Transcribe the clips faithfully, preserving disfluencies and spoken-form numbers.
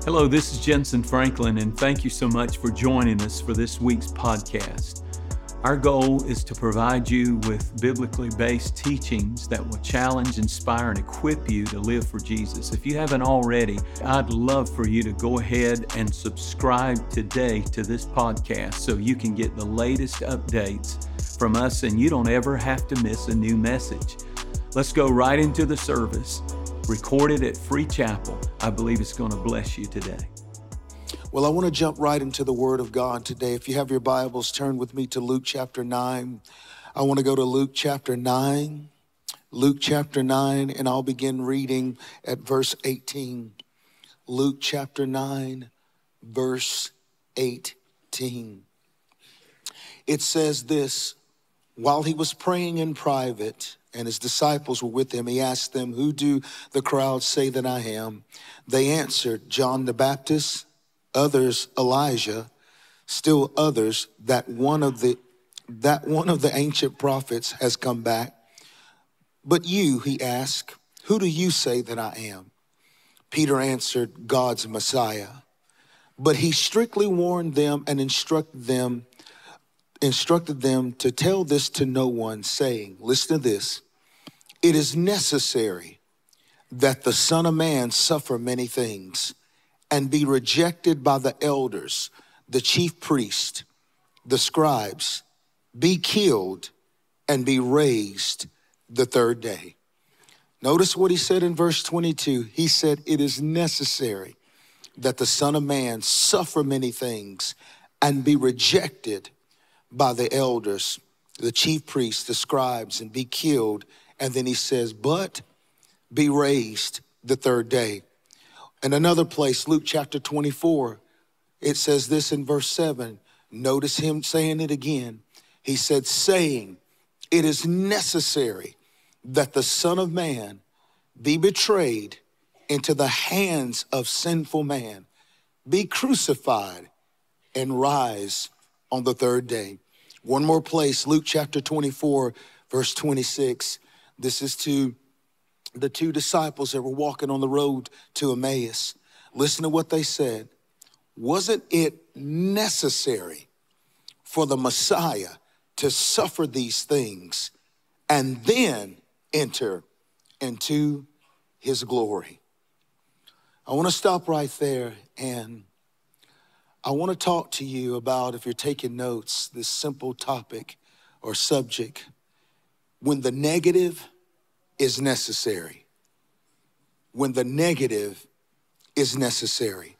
Hello, this is Jensen Franklin, and thank you so much for joining us for this week's podcast. Our goal is to provide you with biblically based teachings that will challenge, inspire, and equip you to live for Jesus. If you haven't already, I'd love for you to go ahead and subscribe today to this podcast so you can get the latest updates from us and you don't ever have to miss a new message. Let's go right into the service. Recorded at Free Chapel. I believe it's going to bless you today. Well, I want to jump right into the Word of God today. If you have your Bibles, turn with me to Luke chapter nine. I want to go to Luke chapter nine. Luke chapter nine, and I'll begin reading at verse eighteen. Luke chapter nine, verse eighteen. It says this: while he was praying in private, and his disciples were with him, he asked them, "Who do the crowd say that I am?" They answered, "John the Baptist, others Elijah, still others that one of the that one of the ancient prophets has come back. But you," he asked, "who do you say that I am?" Peter answered, "God's Messiah." But he strictly warned them and instructed them instructed them to tell this to no one, saying, listen to this, "It is necessary that the Son of Man suffer many things and be rejected by the elders, the chief priests, the scribes, be killed, and be raised the third day." Notice what he said in verse twenty-two. He said, "It is necessary that the Son of Man suffer many things and be rejected by the elders, the chief priests, the scribes, and be killed." And then he says, "but be raised the third day." In another place, Luke chapter twenty-four, it says this in verse seven. Notice him saying it again. He said, saying, "It is necessary that the Son of Man be betrayed into the hands of sinful man, be crucified, and rise on the third day." One more place, Luke chapter twenty-four, verse twenty-six. This is to the two disciples that were walking on the road to Emmaus. Listen to what they said. "Wasn't it necessary for the Messiah to suffer these things and then enter into his glory?" I want to stop right there, and I want to talk to you about, if you're taking notes, this simple topic or subject: when the negative is necessary. When the negative is necessary.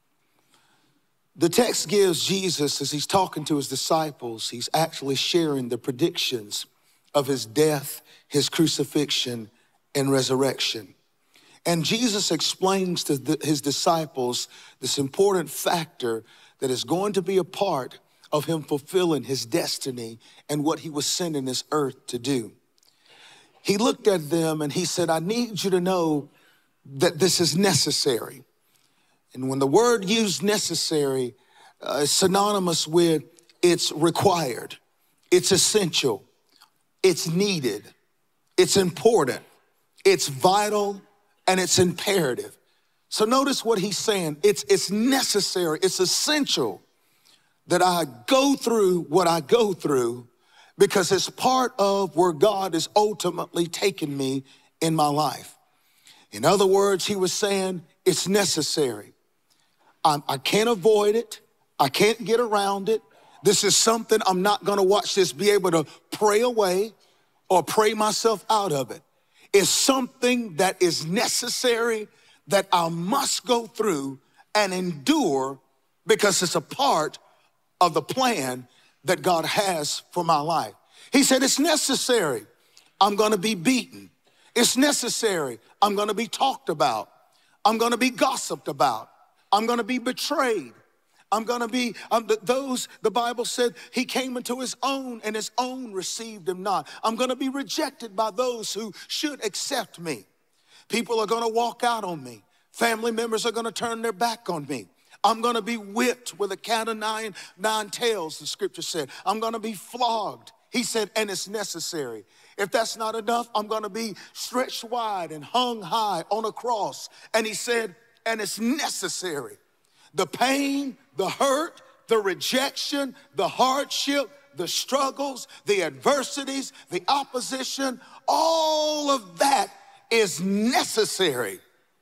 The text gives Jesus, as he's talking to his disciples, he's actually sharing the predictions of his death, his crucifixion, and resurrection. And Jesus explains to the, his disciples this important factor that is going to be a part of him fulfilling his destiny and what he was sent in this earth to do. He looked at them and he said, "I need you to know that this is necessary." And when the word used necessary uh, is synonymous with it's required, it's essential, it's needed, it's important, it's vital, and it's imperative. So notice what he's saying. It's, it's necessary, it's essential that I go through what I go through because it's part of where God is ultimately taking me in my life. In other words, he was saying it's necessary. I, I can't avoid it. I can't get around it. This is something I'm not going to watch this, be able to pray away or pray myself out of it. Is something that is necessary that I must go through and endure because it's a part of the plan that God has for my life. He said, it's necessary. I'm going to be beaten. It's necessary. I'm going to be talked about. I'm going to be gossiped about. I'm going to be betrayed. I'm going to be, um, those, the Bible said he came into his own and his own received him not. I'm going to be rejected by those who should accept me. People are going to walk out on me. Family members are going to turn their back on me. I'm going to be whipped with a cat of nine, nine tails, the scripture said. I'm going to be flogged. He said, and it's necessary. If that's not enough, I'm going to be stretched wide and hung high on a cross. And he said, and it's necessary. The pain, the hurt, the rejection, the hardship, the struggles, the adversities, the opposition, all of that is necessary.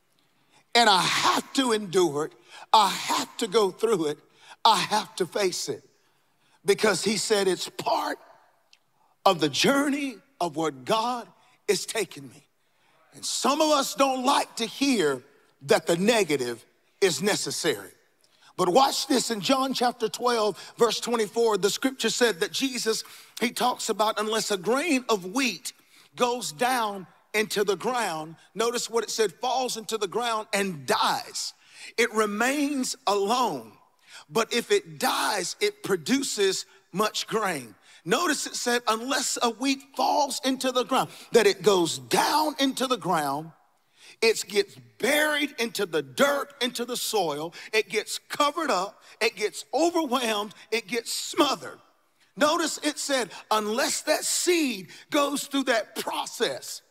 And I have to endure it. I have to go through it. I have to face it. Because he said it's part of the journey of where God is taking me. And some of us don't like to hear that the negative is necessary. But watch this in John chapter twelve, verse twenty-four, the scripture said that Jesus, he talks about unless a grain of wheat goes down into the ground, notice what it said, falls into the ground and dies. It remains alone. But if it dies, it produces much grain. Notice it said, unless a wheat falls into the ground, that it goes down into the ground, it gets buried into the dirt, into the soil, it gets covered up, it gets overwhelmed, it gets smothered. Notice it said, unless that seed goes through that process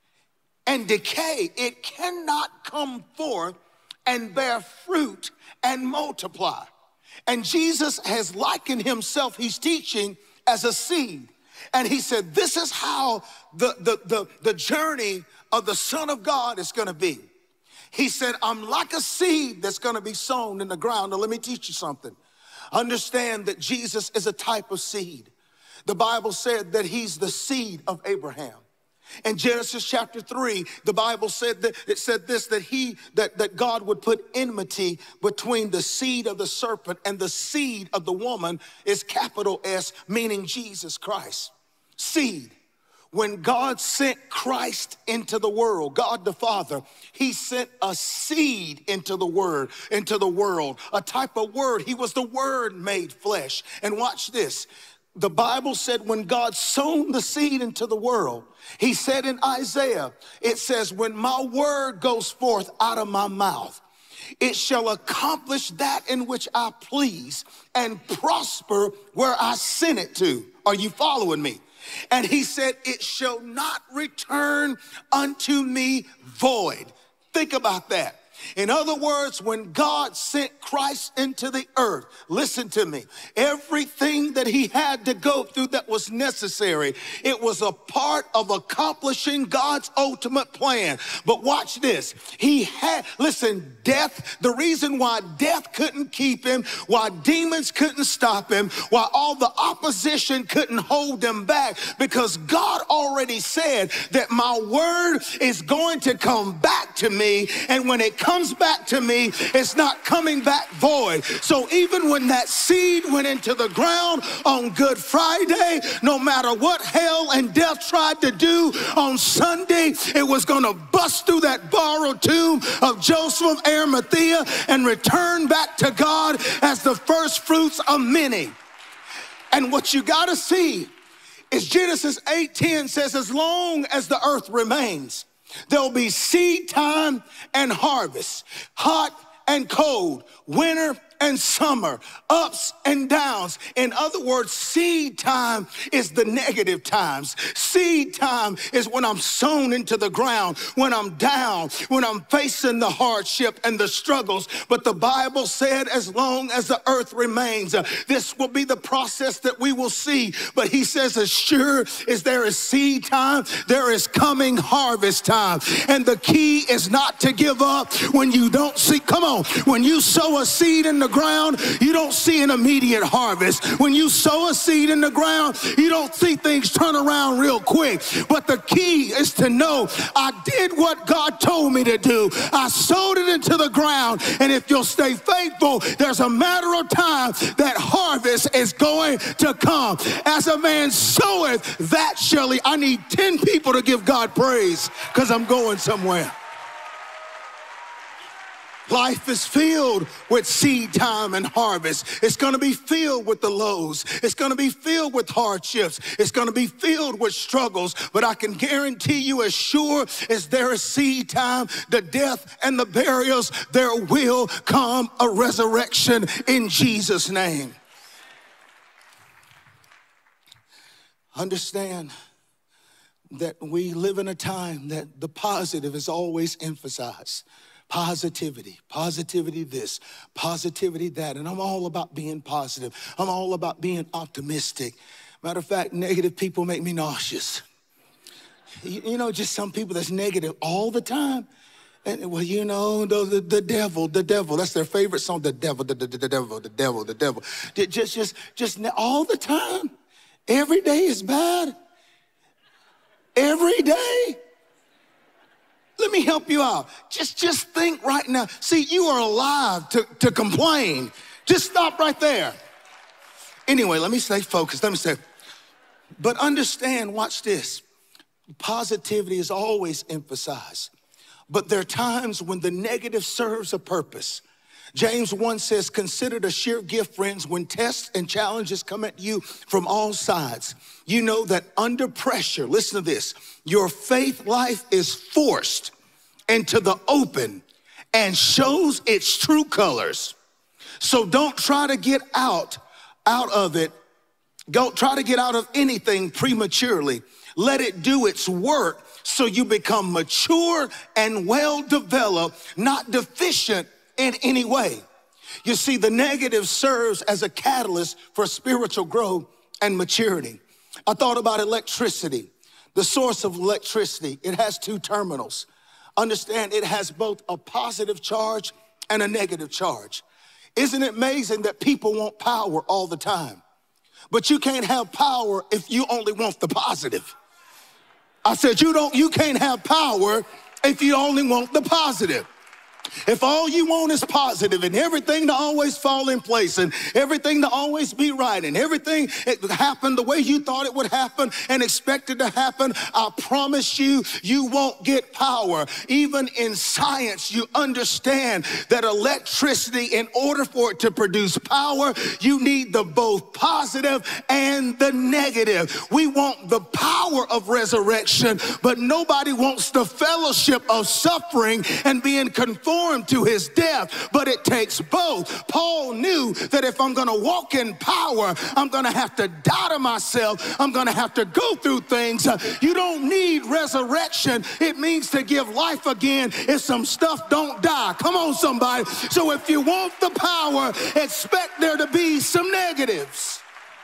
and decay, it cannot come forth and bear fruit and multiply. And Jesus has likened himself, he's teaching, as a seed. And he said, this is how the, the, the, the journey of the Son of God is gonna be. He said, I'm like a seed that's gonna be sown in the ground. Now let me teach you something. Understand that Jesus is a type of seed. The Bible said that he's the seed of Abraham. In Genesis chapter three, the Bible said that it said this, that he, that, that God would put enmity between the seed of the serpent and the seed of the woman, is capital S, meaning Jesus Christ. Seed. When God sent Christ into the world, God the Father, he sent a seed into the word, into the world, a type of word. He was the Word made flesh. And watch this. The Bible said when God sown the seed into the world, he said in Isaiah, it says, when my word goes forth out of my mouth, it shall accomplish that in which I please and prosper where I send it to. Are you following me? And he said, it shall not return unto me void. Think about that. In other words, when God sent Christ into the earth, listen to me, everything that he had to go through that was necessary, it was a part of accomplishing God's ultimate plan. But watch this. He had, listen, death, the reason why death couldn't keep him, why demons couldn't stop him, why all the opposition couldn't hold him back, because God already said that my word is going to come back to me, and when it comes back to me, it's not coming back void. So even when that seed went into the ground on Good Friday, no matter what hell and death tried to do on Sunday, it was going to bust through that borrowed tomb of Joseph of Arimathea and return back to God as the first fruits of many. And what you got to see is Genesis eight ten says, as long as the earth remains, there'll be seed time and harvest, hot and cold, winter and summer, ups and downs. In other words, seed time is the negative times. Seed time is when I'm sown into the ground, when I'm down, when I'm facing the hardship and the struggles. But the Bible said as long as the earth remains, uh, this will be the process that we will see. But he says, as sure as there is seed time, there is coming harvest time. And the key is not to give up when you don't see, come on, when you sow a seed in the ground, you don't see an immediate harvest. When you sow a seed in the ground, you don't see things turn around real quick. But the key is to know I did what God told me to do. I sowed it into the ground, and if you'll stay faithful, there's a matter of time that harvest is going to come. As a man soweth, that shall he. I need ten people to give God praise because I'm going somewhere. Life is filled with seed time and harvest. It's going to be filled with the lows. It's going to be filled with hardships. It's going to be filled with struggles. But I can guarantee you, as sure as there is seed time, the death and the burials, there will come a resurrection in Jesus' name. Understand that we live in a time that the positive is always emphasized. Positivity, positivity this, positivity that. And I'm all about being positive. I'm all about being optimistic. Matter of fact, negative people make me nauseous. You, you know, just some people that's negative all the time. And well, you know, the, the, the devil, the devil, that's their favorite song, the devil, the, the, the devil, the devil, the devil. Just, just, just all the time. Every day is bad. Every day. Let me help you out. Just, just think right now. See, you are alive to, to complain. Just stop right there. Anyway, let me stay focused. Let me say, but understand, watch this. Positivity is always emphasized, but there are times when the negative serves a purpose. James one says, consider it a sheer gift, friends, when tests and challenges come at you from all sides. You know that under pressure, listen to this, your faith life is forced into the open and shows its true colors. So don't try to get out, out of it. Don't try to get out of anything prematurely. Let it do its work so you become mature and well-developed, not deficient in any way. You see, the negative serves as a catalyst for spiritual growth and maturity. I thought about electricity. The source of electricity, it has two terminals. Understand, it has both a positive charge and a negative charge. Isn't it amazing that people want power all the time? But you can't have power if you only want the positive. I said, you don't, you can't have power if you only want the positive. If all you want is positive and everything to always fall in place and everything to always be right and everything happen the way you thought it would happen and expected to happen, I promise you, you won't get power. Even in science, you understand that electricity, in order for it to produce power, you need the both positive and the negative. We want the power of resurrection, but nobody wants the fellowship of suffering and being conformed to his death, but it takes both. Paul knew that if I'm going to walk in power, I'm going to have to die to myself. I'm going to have to go through things. You don't need resurrection. It means to give life again if some stuff don't die. Come on, somebody. So if you want the power, expect there to be some negatives.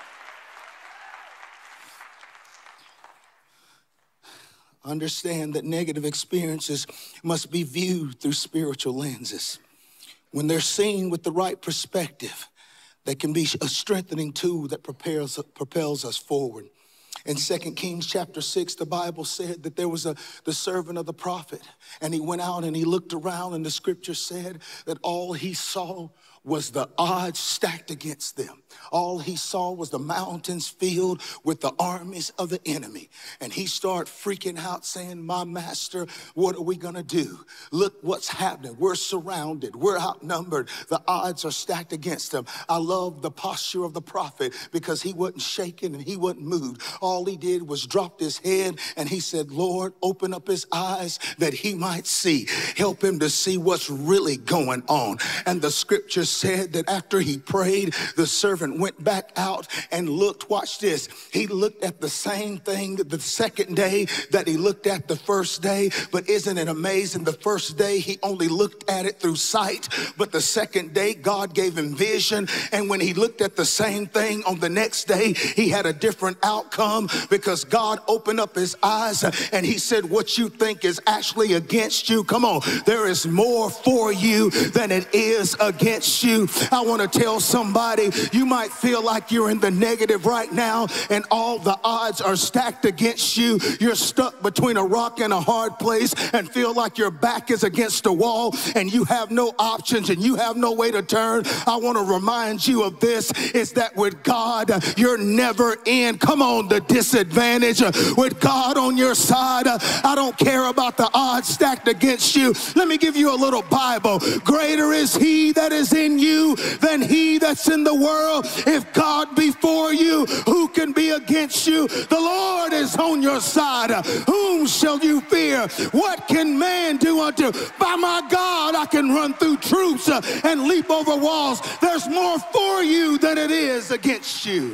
Understand that negative experiences must be viewed through spiritual lenses. When they're seen with the right perspective, they can be a strengthening tool that propels, propels us forward. In Second Kings chapter six, the Bible said that there was a the servant of the prophet, and he went out and he looked around, and the scripture said that all he saw was the odds stacked against them. All he saw was the mountains filled with the armies of the enemy. And he started freaking out saying, my master, what are we gonna do? Look what's happening. We're surrounded. We're outnumbered. The odds are stacked against him. I love the posture of the prophet because he wasn't shaken and he wasn't moved. All he did was drop his head and he said, Lord, open up his eyes that he might see. Help him to see what's really going on. And the scripture said that after he prayed, the servant went back out and looked. Watch this. He looked at the same thing the second day that he looked at the first day. But isn't it amazing? The first day he only looked at it through sight, but the second day God gave him vision. And when he looked at the same thing on the next day, he had a different outcome because God opened up his eyes and he said, what you think is actually against you, come on, there is more for you than it is against you. I want to tell somebody, you might feel like you're in the negative right now and all the odds are stacked against you. You're stuck between a rock and a hard place and feel like your back is against the wall and you have no options and you have no way to turn. I want to remind you of this, is that with God, you're never in, come on, the disadvantage. With God on your side, I don't care about the odds stacked against you. Let me give you a little Bible. Greater is he that is in you than he that's in the world. If God be for you, who can be against you? The Lord is on your side. Whom shall you fear? What can man do unto? By my God, I can run through troops and leap over walls. There's more for you than it is against you.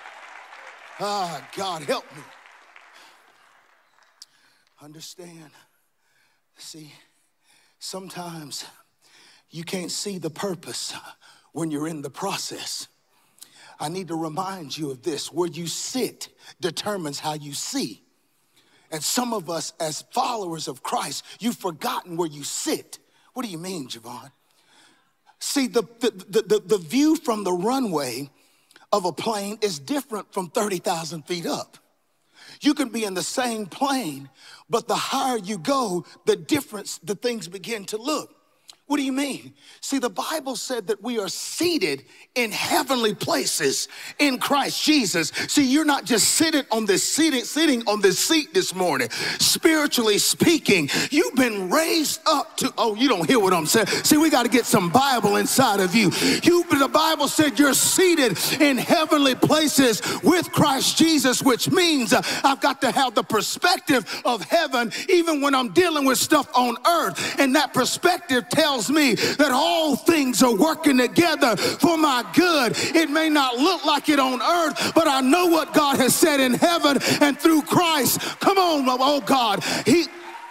Ah, God, help me. Understand. See, Sometimes you can't see the purpose when you're in the process. I need to remind you of this. Where you sit determines how you see. And some of us as followers of Christ, you've forgotten where you sit. What do you mean, Javon? See, the, the, the, the, the view from the runway of a plane is different from thirty thousand feet up. You can be in the same plane, but the higher you go, the difference, the things begin to look. What do you mean? See, the Bible said that we are seated in heavenly places in Christ Jesus. See, you're not just sitting on this sitting, sitting on this seat this morning. Spiritually speaking, you've been raised up to, oh, you don't hear what I'm saying. See, we got to get some Bible inside of you. You, the Bible said you're seated in heavenly places with Christ Jesus, which means uh, I've got to have the perspective of heaven even when I'm dealing with stuff on earth. And that perspective tells me that all things are working together for my good. It may not look like it on earth, but I know what God has said in heaven and through Christ. Come on, oh God. He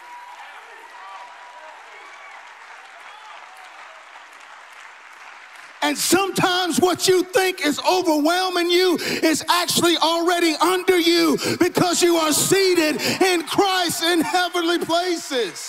And sometimes what you think is overwhelming you is actually already under you because you are seated in Christ in heavenly places.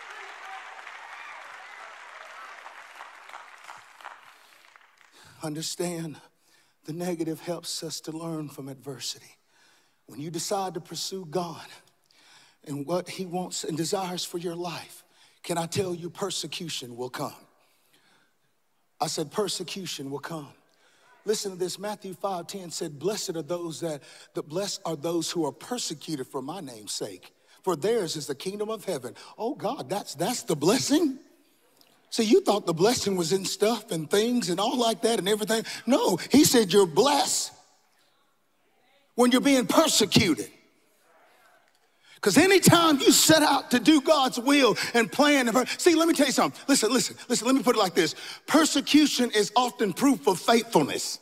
Understand, the negative helps us to learn from adversity. When you decide to pursue God and what he wants and desires for your life, can I tell you persecution will come? I said persecution will come. Listen to this, Matthew five ten said, blessed are those that, the blessed are those who are persecuted for my name's sake, for theirs is the kingdom of heaven. Oh God, that's, that's the blessing? See, you thought the blessing was in stuff and things and all like that and everything. No, he said you're blessed when you're being persecuted. Because anytime you set out to do God's will and plan, and see, let me tell you something. Listen, listen, listen, let me put it like this. Persecution is often proof of faithfulness.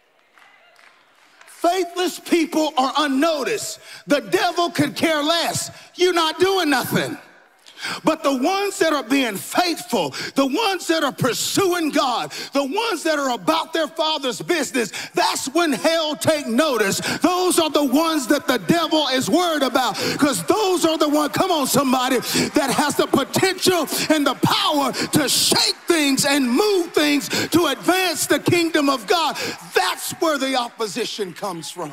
Faithless people are unnoticed. The devil could care less. You're not doing nothing. But the ones that are being faithful, the ones that are pursuing God, the ones that are about their Father's business, that's when hell take notice. Those are the ones that the devil is worried about, because those are the ones, come on somebody, that has the potential and the power to shake things and move things to advance the kingdom of God. That's where the opposition comes from.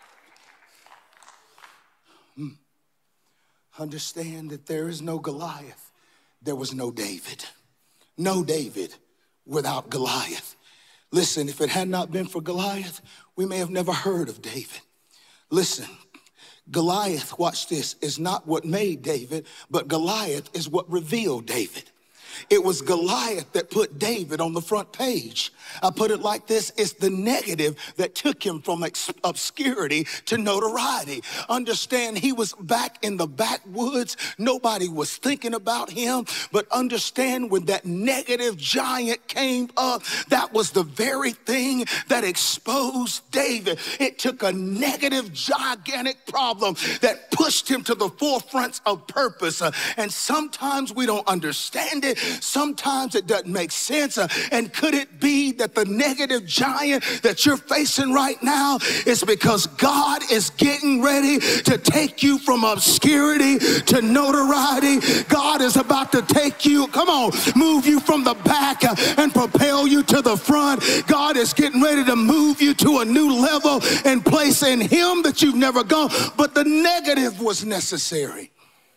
Understand that there is no Goliath. There was no David. No David without Goliath. Listen, if it had not been for Goliath, we may have never heard of David. Listen, Goliath, watch this, is not what made David, but Goliath is what revealed David. It was Goliath that put David on the front page. I put it like this, it's the negative that took him from obscurity to notoriety. Understand, he was back in the backwoods. Nobody was thinking about him. But understand, when that negative giant came up, that was the very thing that exposed David. It took a negative, gigantic problem that pushed him to the forefront of purpose. Uh, and sometimes we don't understand it. Sometimes it doesn't make sense. Uh, and could it be that the negative giant that you're facing right now is because God is getting ready to take you from obscurity to notoriety? God is about to take you, come on, move you from the back uh, and propel you to the front. God is getting ready to move you to a new level and place in him that you've never gone. But the negative was necessary.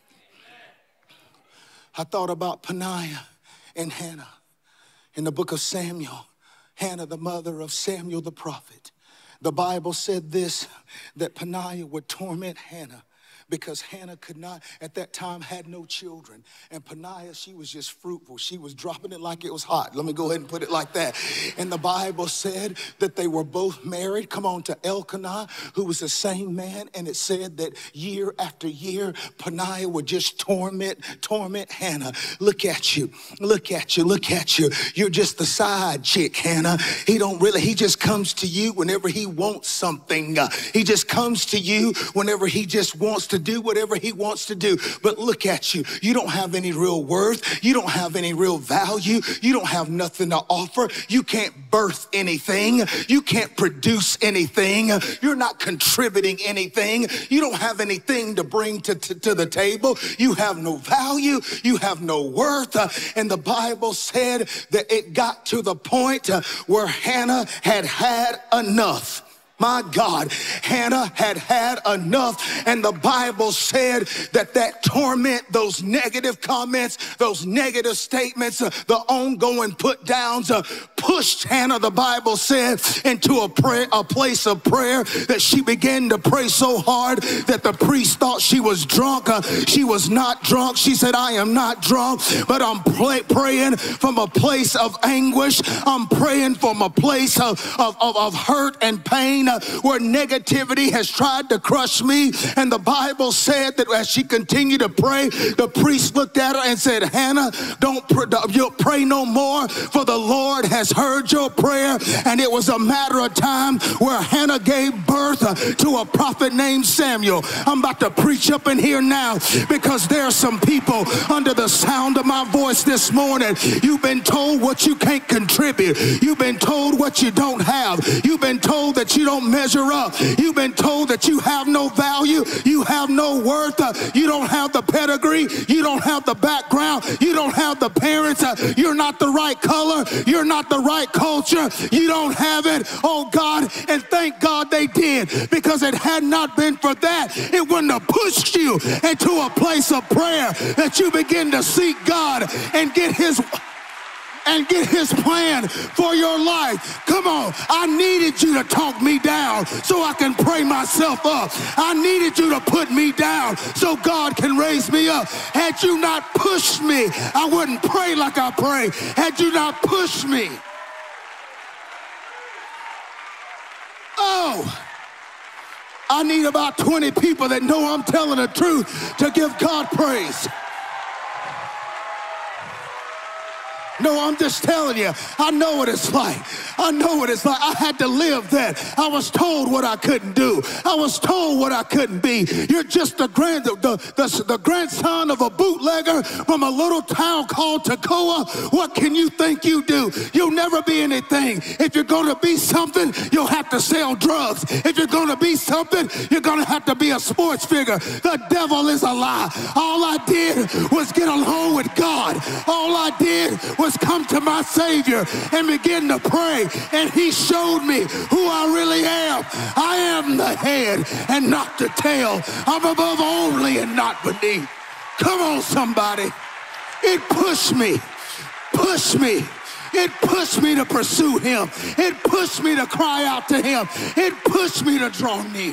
I thought about Peninnah and Hannah in the book of Samuel. Hannah, the mother of Samuel the prophet. The Bible said this, that Peninnah would torment Hannah because Hannah could not, at that time, had no children. And Peninnah, she was just fruitful. She was dropping it like it was hot. Let me go ahead and put it like that. And the Bible said that they were both married, come on, to Elkanah, who was the same man. And it said that year after year, Peninnah would just torment, torment Hannah. Look at you, look at you, look at you. You're just the side chick, Hannah. He don't really, he just comes to you whenever he wants something. Uh, he just comes to you whenever he just wants to to do whatever he wants to do. But look at you. You don't have any real worth. You don't have any real value. You don't have nothing to offer. You can't birth anything. You can't produce anything. You're not contributing anything. You don't have anything to bring to, to, to the table. You have no value. You have no worth. Uh, and the Bible said that it got to the point uh, where Hannah had had enough. My God, Hannah had had enough, and the Bible said that that torment, those negative comments, those negative statements, uh, the ongoing put downs, uh, pushed Hannah, the Bible said, into a prayer, a place of prayer, that she began to pray so hard that the priest thought she was drunk. Uh, she was not drunk. She said, I am not drunk, but I'm pray- praying from a place of anguish. I'm praying from a place of, of, of, of hurt and pain. Uh, where negativity has tried to crush me. And the Bible said that as she continued to pray, the priest looked at her and said, Hannah, don't pray, you'll pray no more, for the Lord has heard your prayer. And it was a matter of time where Hannah gave birth uh, to a prophet named Samuel. I'm about to preach up in here now, because there are some people under the sound of my voice this morning. You've been told what you can't contribute. You've been told what you don't have. You've been told that you don't measure up. You've been told that you have no value. You have no worth. Uh, you don't have the pedigree. You don't have the background. You don't have the parents. Uh, you're not the right color. You're not the right culture. You don't have it. Oh God, and thank God they did, because it had not been for that, it wouldn't have pushed you into a place of prayer that you begin to seek God and get his and get his plan for your life. Come on, I needed you to talk me down so I can pray myself up. I needed you to put me down so God can raise me up. Had you not pushed me, I wouldn't pray like I pray. Had you not pushed me. Oh, I need about twenty people that know I'm telling the truth to give God praise. No, I'm just telling you, I know what it's like. I know what it's like. I had to live that. I was told what I couldn't do. I was told what I couldn't be. You're just the, grand, the, the, the grandson of a bootlegger from a little town called Tekoa. What can you think you do? You'll never be anything. If you're going to be something, you'll have to sell drugs. If you're going to be something, you're going to have to be a sports figure. The devil is a lie. All I did was get along with God. All I did was come to my Savior and begin to pray, and he showed me who I really am. I am the head and not the tail. I'm above only and not beneath. Come on, somebody. It pushed me, pushed me. It pushed me to pursue him. It pushed me to cry out to him. It pushed me to draw near.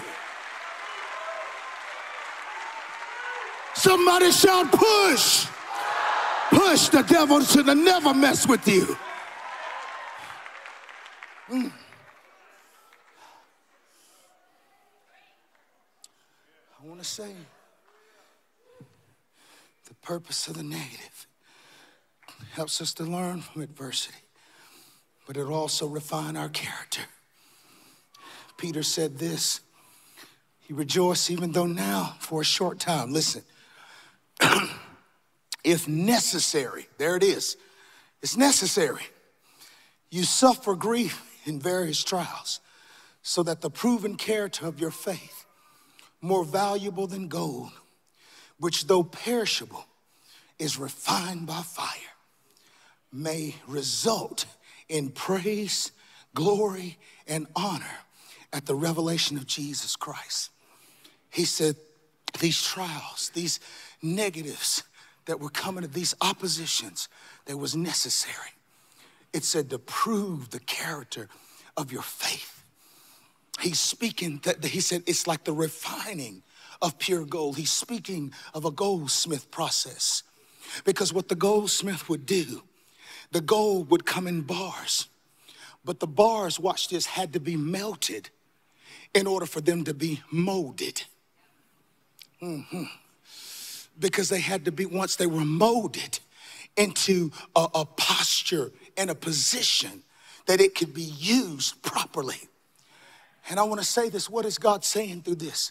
Somebody shout, push. Push. The devil should have never messed with you. Mm. I want to say the purpose of the negative helps us to learn from adversity, but it'll also refine our character. Peter said this, he rejoiced even though now for a short time, listen, if necessary, there it is, it's necessary, you suffer grief in various trials, so that the proven character of your faith, more valuable than gold, which though perishable, is refined by fire, may result in praise, glory, and honor at the revelation of Jesus Christ. He said these trials, these negatives that were coming to these oppositions, that was necessary. It said to prove the character of your faith. He's speaking, that he said it's like the refining of pure gold. He's speaking of a goldsmith process. Because what the goldsmith would do, the gold would come in bars, but the bars, watch this, had to be melted in order for them to be molded. Mm-hmm. Because they had to be, once they were molded into a, a posture and a position that it could be used properly. And I want to say this, what is God saying through this?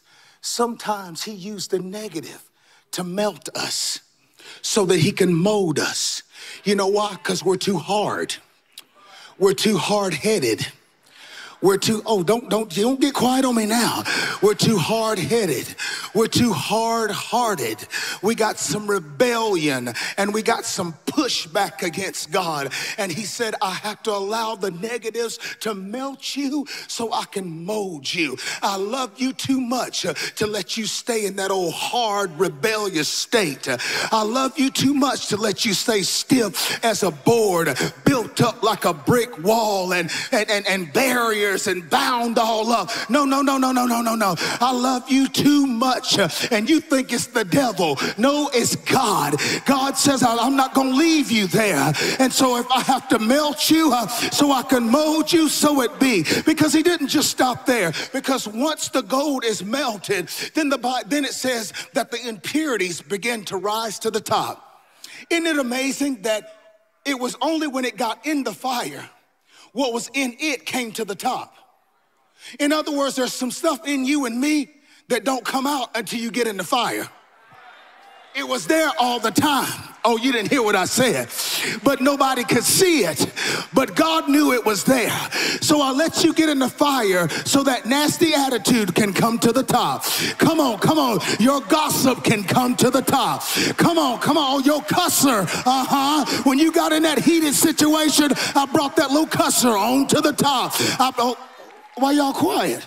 Sometimes he used the negative to melt us so that he can mold us. You know why? Because we're too hard. We're too hard-headed. We're too, oh, don't, don't, don't get quiet on me now. We're too hard-headed. We're too hard-hearted. We got some rebellion and we got some pushback against God. And he said, I have to allow the negatives to melt you so I can mold you. I love you too much uh, to let you stay in that old hard, rebellious state. Uh, I love you too much to let you stay stiff as a board, built up like a brick wall and, and, and, and barriers and bound all up. No, no, no, no, no, no, no, no. I love you too much. And you think it's the devil. No, it's God. God says, I'm not going to leave you there. And so if I have to melt you uh, so I can mold you, so it be. Because he didn't just stop there. Because once the gold is melted, then, the, then it says that the impurities begin to rise to the top. Isn't it amazing that it was only when it got in the fire what was in it came to the top? In other words, there's some stuff in you and me that don't come out until you get in the fire. It was there all the time. Oh, you didn't hear what I said. But nobody could see it. But God knew it was there. So I let you get in the fire so that nasty attitude can come to the top. Come on, come on. Your gossip can come to the top. Come on, come on. Your cusser. Uh-huh. When you got in that heated situation, I brought that little cusser on to the top. I, oh, why y'all quiet?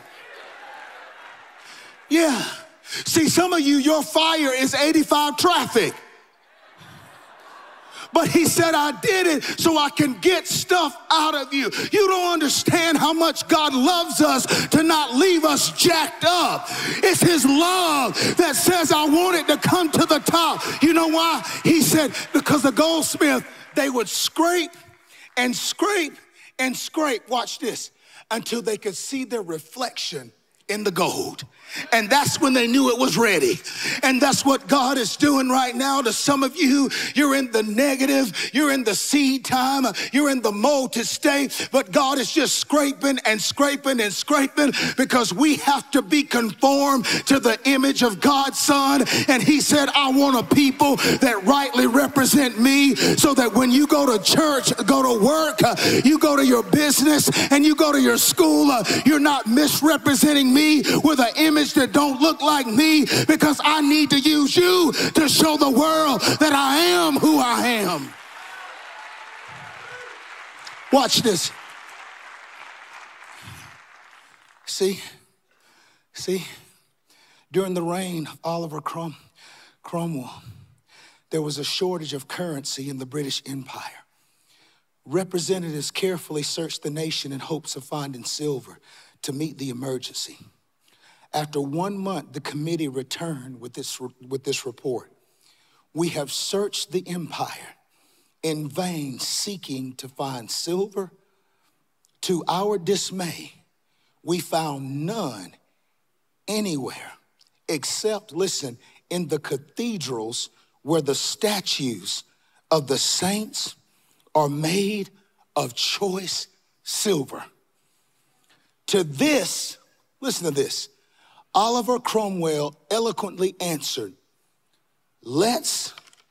Yeah. See, some of you, your fire is eighty-five traffic. But he said, I did it so I can get stuff out of you. You don't understand how much God loves us to not leave us jacked up. It's his love that says, I want it to come to the top. You know why? He said, because the goldsmith, they would scrape and scrape and scrape. Watch this. Until they could see their reflection in the gold. And that's when they knew it was ready. And that's what God is doing right now to some of you. You're in the negative. You're in the seed time. You're in the molded state. But God is just scraping and scraping and scraping because we have to be conformed to the image of God's Son. And he said, I want a people that rightly represent me so that when you go to church, go to work, uh, you go to your business, and you go to your school, uh, you're not misrepresenting me with an image that don't look like me, because I need to use you to show the world that I am who I am. Watch this. See, see, during the reign of Oliver Crom- Cromwell, there was a shortage of currency in the British Empire. Representatives carefully searched the nation in hopes of finding silver to meet the emergency. After one month, the committee returned with this, with this report. We have searched the empire in vain, seeking to find silver. To our dismay, we found none anywhere except, listen, in the cathedrals where the statues of the saints are made of choice silver. To this, listen to this, Oliver Cromwell eloquently answered, let's,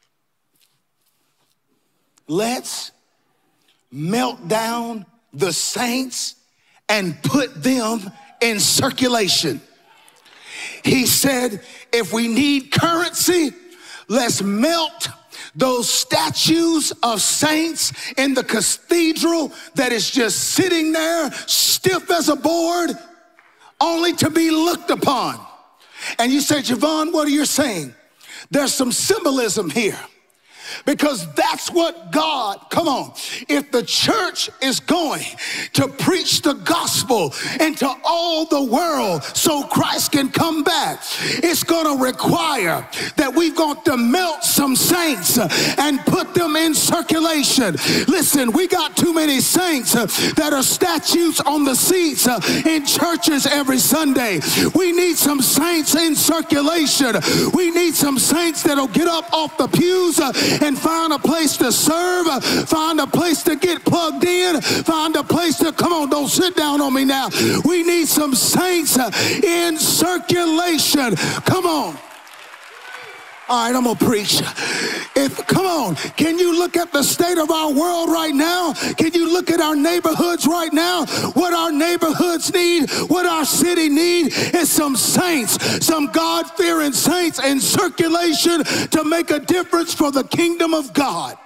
let's melt down the saints and put them in circulation. He said, if we need currency, let's melt those statues of saints in the cathedral that is just sitting there stiff as a board, only to be looked upon. And you say, Javon, what are you saying? There's some symbolism here. Because that's what God, come on, if the church is going to preach the gospel into all the world so Christ can come back, it's going to require that we've got to melt some saints and put them in circulation. Listen, we got too many saints that are statues on the seats in churches every Sunday. We need some saints in circulation. We need some saints that'll get up off the pews and find a place to serve, find a place to get plugged in, find a place to, come on, don't sit down on me now. We need some saints in circulation. Come on. All right, I'm going to preach. If, come on, can you look at the state of our world right now? Can you look at our neighborhoods right now? What our neighborhoods need, what our city need is some saints, some God-fearing saints in circulation to make a difference for the kingdom of God.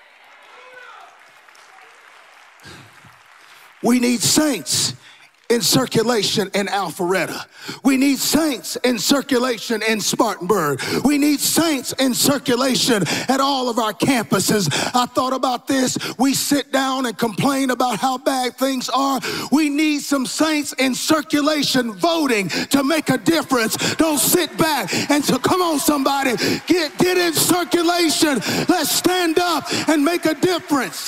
We need saints in circulation in Alpharetta. We need saints in circulation in Spartanburg. We need saints in circulation at all of our campuses. I thought about this. We sit down and complain about how bad things are. We need some saints in circulation voting to make a difference. Don't sit back and so come on somebody, get, get in circulation. Let's stand up and make a difference.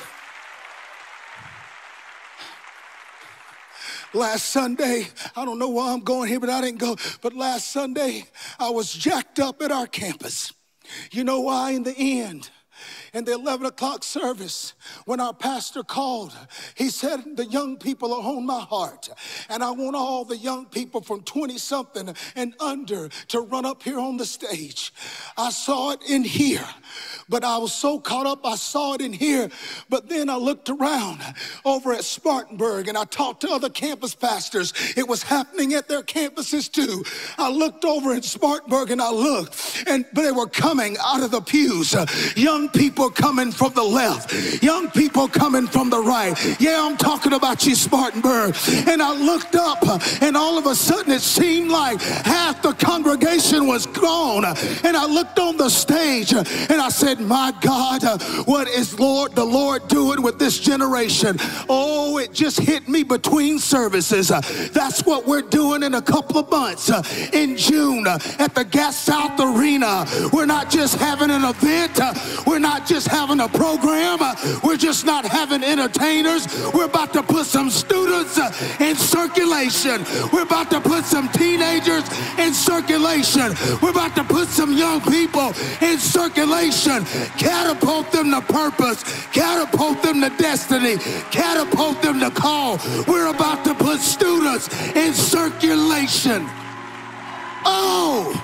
Last Sunday, I don't know why I'm going here, but I didn't go. But last Sunday, I was jacked up at our campus. You know why? In the end, in the eleven o'clock service, when our pastor called, he said, the young people are on my heart. And I want all the young people from twenty-something and under to run up here on the stage. I saw it in here. But I was so caught up, I saw it in here. But then I looked around over at Spartanburg and I talked to other campus pastors. It was happening at their campuses too. I looked over at Spartanburg and I looked, and they were coming out of the pews. Uh, young people coming from the left, young people coming from the right. Yeah, I'm talking about you, Spartanburg. And I looked up uh, and all of a sudden it seemed like half the congregation was gone. And I looked on the stage uh, and I said, my God, uh, what is Lord, the Lord doing with this generation? Oh, it just hit me between services. Uh, that's what we're doing in a couple of months. Uh, in June uh, at the Gas South Arena, we're not just having an event. Uh, we're not just having a program. Uh, we're just not having entertainers. We're about to put some students uh, in circulation. We're about to put some teenagers in circulation. We're about to put some young people in circulation. Catapult them to purpose, catapult them to destiny, catapult them to call. We're about to put students in circulation. Oh!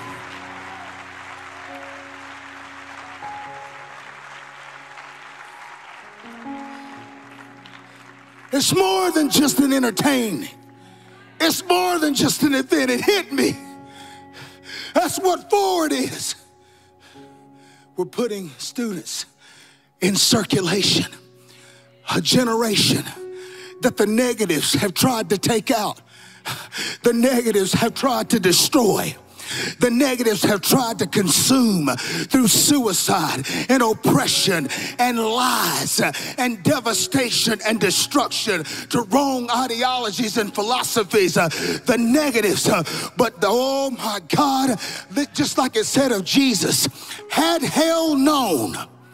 It's more than just an entertainment. It's more than just an event. It hit me. That's what forward is. We're putting students in circulation, a generation that the negatives have tried to take out, the negatives have tried to destroy. The negatives have tried to consume through suicide and oppression and lies and devastation and destruction to wrong ideologies and philosophies. Uh, the negatives, uh, but the, oh my God, just like it said of Jesus, had hell known,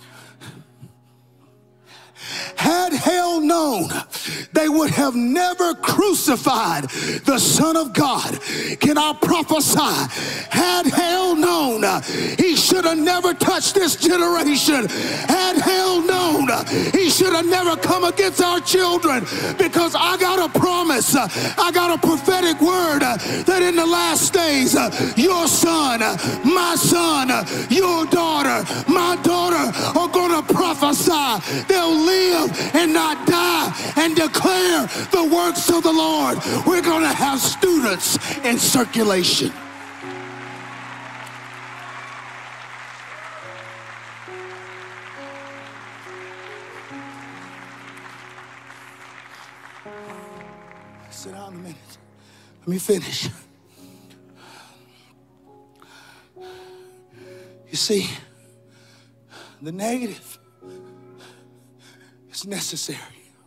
had hell known, they would have never crucified the Son of God. Can I prophesy? Had hell known, he should have never touched this generation. Had hell known, he should have never come against our children, because I got a promise, I got a prophetic word that in the last days, your son, my son, your daughter, my daughter are going to prophesy. They'll live and not die and declare the works of the Lord. We're going to have students in circulation. Sit down a minute. Let me finish. You see, the negative is necessary.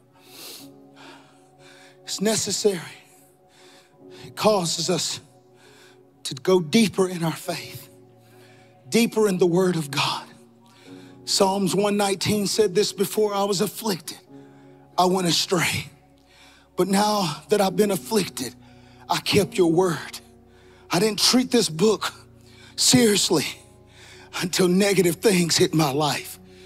It's necessary. It causes us to go deeper in our faith, deeper in the Word of God. Psalms one nineteen said this: before I was afflicted, I went astray. But now that I've been afflicted, I kept your word. I didn't treat this book seriously until negative things hit my life.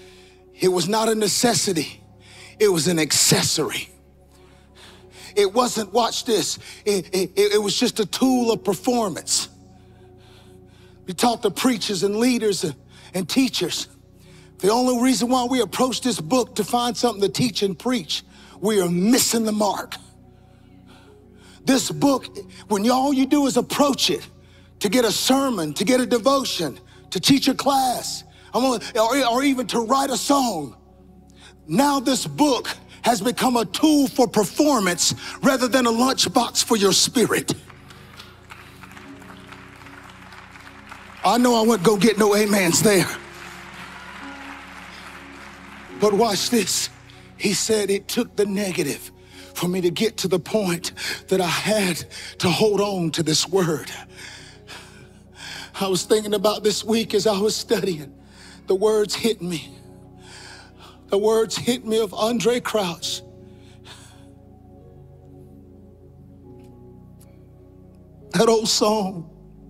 It was not a necessity. It was an accessory. It wasn't, watch this, it, it, it was just a tool of performance. We talk to preachers and leaders and, and teachers. The only reason why we approach this book to find something to teach and preach, we are missing the mark. This book, when all you do is approach it to get a sermon, to get a devotion, to teach a class, or, or even to write a song, now this book has become a tool for performance rather than a lunchbox for your spirit. I know I wouldn't go get no amens there. But watch this. He said it took the negative for me to get to the point that I had to hold on to this word. I was thinking about this week as I was studying. The words hit me. The words hit me of Andre Crouch. That old song.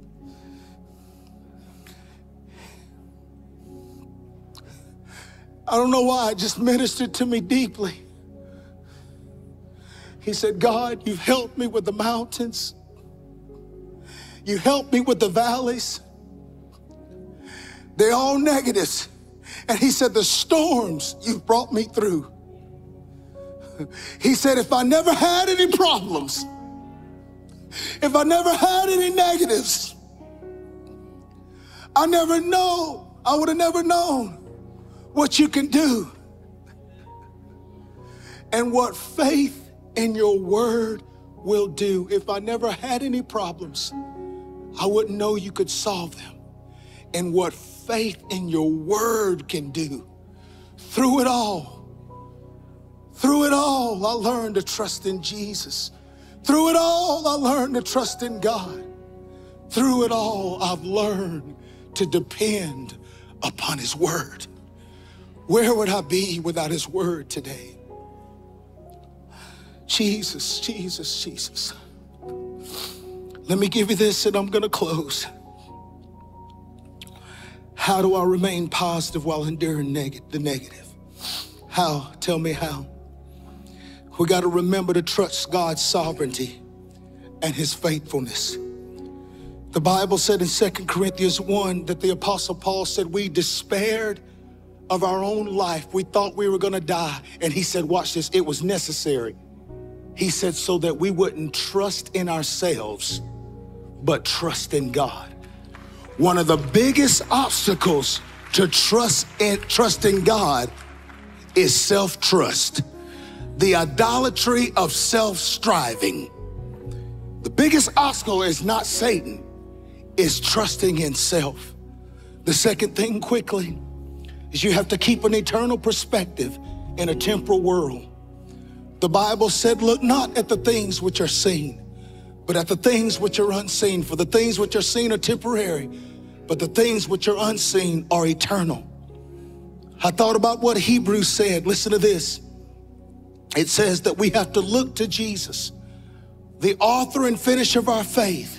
I don't know why, it just ministered to me deeply. He said, God, you've helped me with the mountains. You helped me with the valleys. They're all negatives. And he said, the storms you've brought me through. He said, if I never had any problems, if I never had any negatives, I never know, I would have never known what you can do and what faith in your word will do. If I never had any problems, I wouldn't know you could solve them. And what faith in your word can do. Through it all, through it all, I learned to trust in Jesus. Through it all, I learned to trust in God. Through it all, I've learned to depend upon his word. Where would I be without his word today? Jesus, Jesus, Jesus. Let me give you this and I'm gonna close. How do I remain positive while enduring neg- the negative? How? Tell me how. We got to remember to trust God's sovereignty and his faithfulness. The Bible said in Second Corinthians one that the Apostle Paul said we despaired of our own life. We thought we were going to die. And he said, watch this, it was necessary. He said so that we wouldn't trust in ourselves, but trust in God. One of the biggest obstacles to trust in, trusting God is self-trust. The idolatry of self-striving. The biggest obstacle is not Satan, it's trusting in self. The second thing quickly is you have to keep an eternal perspective in a temporal world. The Bible said, look not at the things which are seen, but at the things which are unseen. For the things which are seen are temporary, but the things which are unseen are eternal. I thought about what Hebrews said. Listen to this. It says that we have to look to Jesus, the author and finisher of our faith.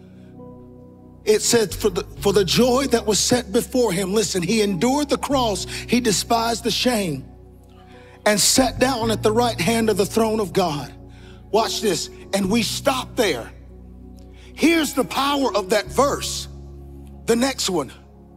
It said for the, for the joy that was set before him, listen, he endured the cross, he despised the shame, and sat down at the right hand of the throne of God. Watch this, and we stop there. Here's the power of that verse. The next one.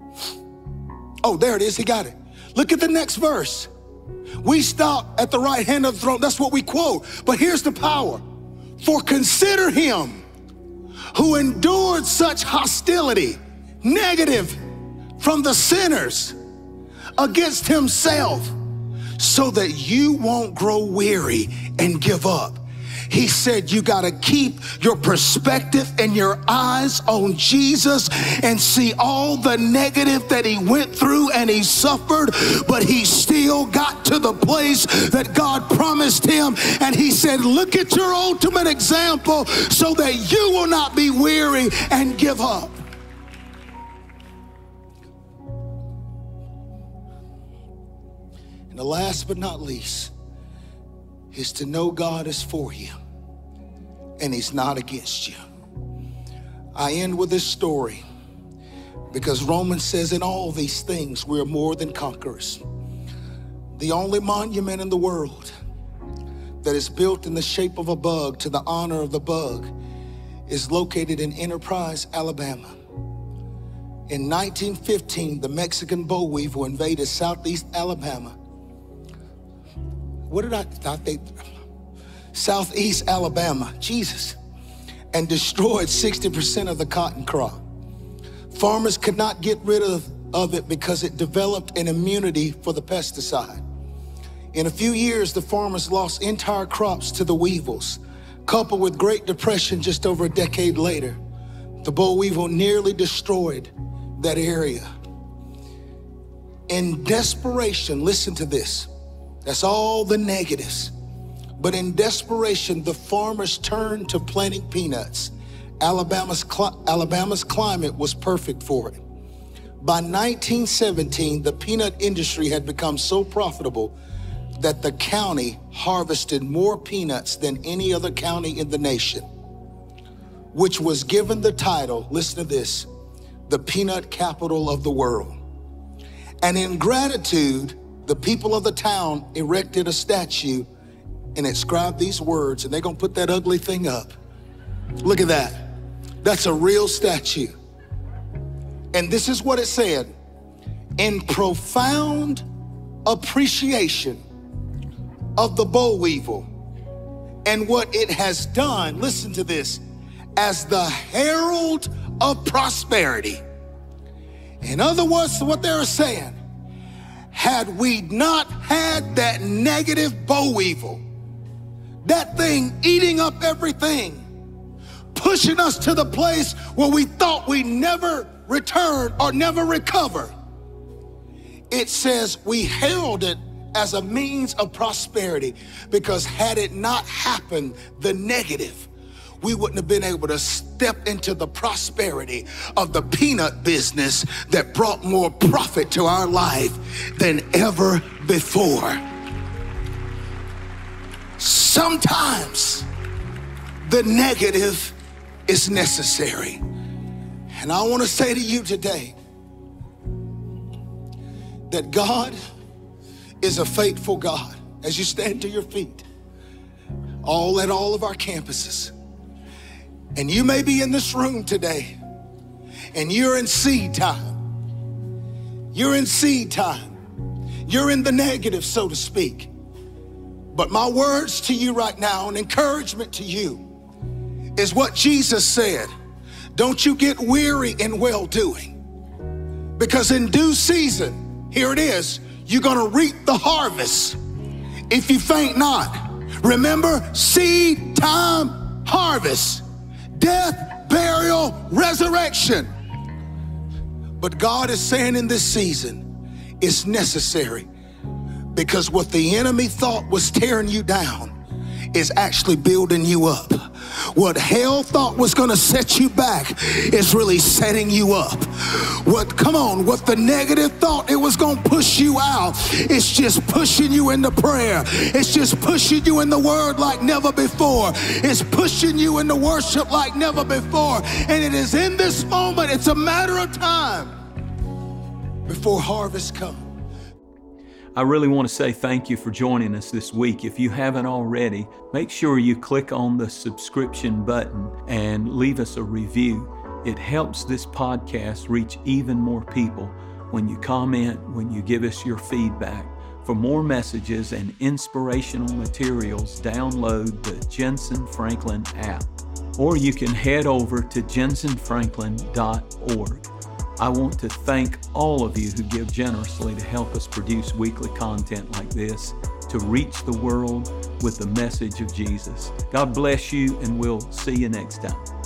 Oh, there it is, he got it. Look at the next verse. We stop at the right hand of the throne. That's what we quote. But here's the power. For consider him who endured such hostility, negative, from the sinners against himself, so that you won't grow weary and give up. He said you got to keep your perspective and your eyes on Jesus and see all the negative that he went through and he suffered, but he still got to the place that God promised him. And he said, look at your ultimate example so that you will not be weary and give up. And the last but not least is to know God is for you and he's not against you. I end with this story because Romans says in all these things we are more than conquerors. The only monument in the world that is built in the shape of a bug to the honor of the bug is located in Enterprise, Alabama. In nineteen fifteen, the Mexican boll weevil invaded southeast Alabama. What did I, I think? Southeast Alabama, Jesus, and destroyed sixty percent of the cotton crop. Farmers could not get rid of, of it because it developed an immunity for the pesticide. In a few years, the farmers lost entire crops to the weevils. Coupled with Great Depression just over a decade later, the boll weevil nearly destroyed that area. In desperation, listen to this, that's all the negatives. But in desperation, the farmers turned to planting peanuts. Alabama's, cl- Alabama's climate was perfect for it. By nineteen seventeen, the peanut industry had become so profitable that the county harvested more peanuts than any other county in the nation, which was given the title, listen to this, the peanut capital of the world. And in gratitude, the people of the town erected a statue and inscribed these words, and they're gonna put that ugly thing up. Look at that. That's a real statue. And this is what it said: in profound appreciation of the boll weevil and what it has done, listen to this, as the herald of prosperity. In other words, what they're saying, had we not had that negative boll weevil, that thing eating up everything, pushing us to the place where we thought we'd never return or never recover, it says we held it as a means of prosperity, because had it not happened, the negative, we wouldn't have been able to step into the prosperity of the peanut business that brought more profit to our life than ever before. Sometimes the negative is necessary. And I want to say to you today that God is a faithful God. As you stand to your feet, all at all of our campuses, and you may be in this room today and you're in seed time. You're in seed time. You're in the negative, so to speak. But my words to you right now, an encouragement to you, is what Jesus said. Don't you get weary in well-doing, because in due season, here it is, you're gonna reap the harvest if you faint not. Remember, seed time, harvest, death, burial, resurrection. But God is saying in this season, it's necessary, because what the enemy thought was tearing you down is actually building you up. What hell thought was gonna set you back is really setting you up. What, come on, what the negative thought it was gonna push you out, it's just pushing you into prayer. It's just pushing you in the word like never before. It's pushing you into worship like never before. And it is in this moment, it's a matter of time before harvest comes. I really want to say thank you for joining us this week. If you haven't already, make sure you click on the subscription button and leave us a review. It helps this podcast reach even more people when you comment, when you give us your feedback. For more messages and inspirational materials, download the Jentezen Franklin app, or you can head over to jentezen franklin dot org. I want to thank all of you who give generously to help us produce weekly content like this, to reach the world with the message of Jesus. God bless you, and we'll see you next time.